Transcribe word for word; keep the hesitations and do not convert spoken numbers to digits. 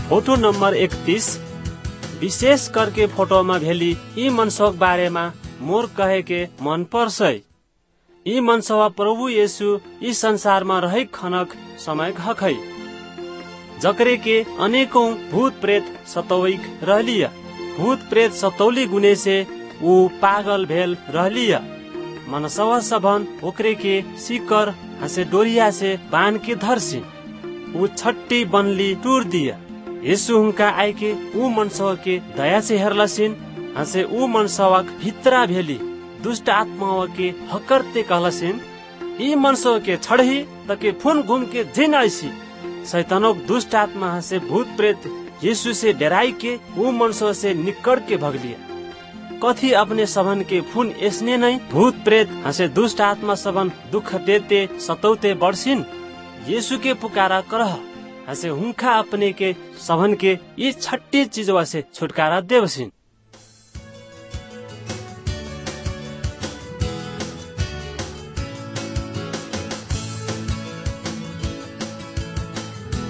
Photo number इकतीस विशेष करके फोटो में भेली ई मनसोक बारे में मोर कहे के मन पर्छ। ई मनसवा प्रभु येसु ई संसार में रहे खनक समय घखै जकरे के अनेकों भूत प्रेत सतौइक रहलिया। भूत प्रेत सतौली गुने से ऊ पागल भेल रहलिया। मनसवा सबन ओकरे के सिकर हसे डोरिया से बांध के धरसी। ऊ छट्टी बनली टूर दिया। यीशु हुनका आइके ऊ मनसवा के दया से हेरलसिन। हसे ऊ मनसवा भित्रा भेली दुष्ट आत्मावा के हकरते कहलसिन ई मनसवा के छड़ही तके फुन घूम के जिन ऐसी। शैतानोक दुष्ट आत्मा हसे भूत प्रेत यीशु से डराई के ऊ मनसवा से निकट के भगलिया। कथी अपने सबन के फुन ऐसने नहीं भूत प्रेत हसे दुष्ट आत्मा सबन दुख देते सतौते बड़सिन। यीशु के पुकारा करह हसे हुंखा अपने के सबन के ये छट्टी चीजवा से छुटकारा देवसिन।